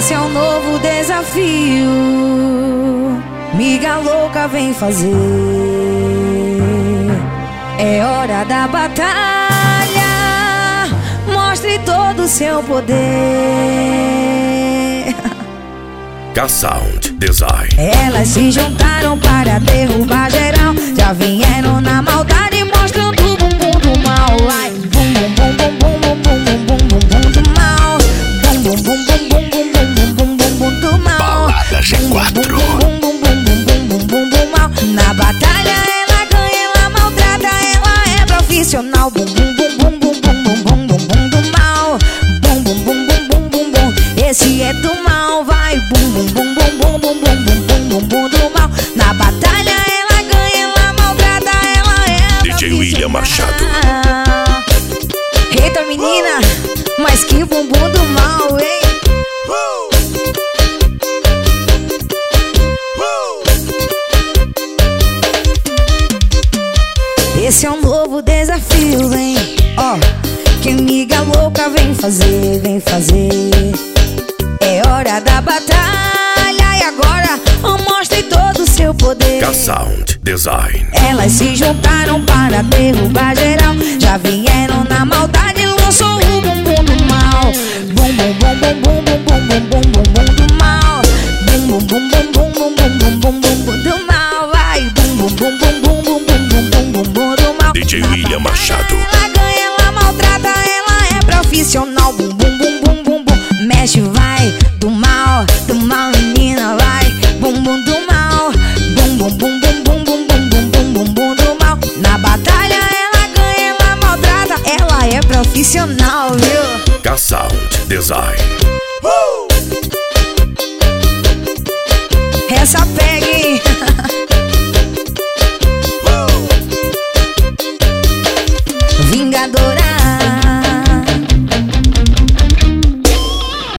Esse é um novo desafio. Miga louca, vem fazer. É hora da batalha. Mostre todo o seu poder. K-Sound Design. Elas se juntaram para derrubar geral. Já vieram na maldade mostrando o bumbum do mal. Ai, bum bum bum bum bum bum bum bum bum bum do mal. Bum bum bum bum bum bum bum bum bum bum do mal. Balada G4. Bum bum bum bum bum bum bum do mal. Na batalha ela ganha, ela maltrata, ela é profissional. Bum bum bum bum bum bum bum bum bum do mal. Bum bum bum bum bum bum bum. Esse é do mal, vai bum bum bum bum bum bum bum bum bum bum do mal. Na batalha ela ganha, ela maltrata, ela é DJ William Machado. Eita menina, mas que bumbum do mal, hein? Esse é um novo desafio, vem. Ó, que miga louca, vem fazer, vem fazer. É hora da batalha e agora mostre todo o seu poder. K-Sound Design. Elas se juntaram para derrubar geral. Já vieram na maldade, lançou o bumbum do mal. Bum bum bum bum bum bum bum bum bum bum do mal. Bum bum bum bum bum bum bum bum bum bum do mal. Vai bum bum bum bum bum bum bum bum bum bum do mal. DJ William Machado. Ela ganha, ela maltrata, ela é profissional. Bum bum bum bum bum bum. Mexe, vai do mal menina, vai bum bum do mal. Bum bum bum bum bum bum bum bum bum bum bum do mal. Na batalha ela ganha, ela maltrata, ela é profissional, viu? K-Sound Design. Essa pega, hein? Vingadora.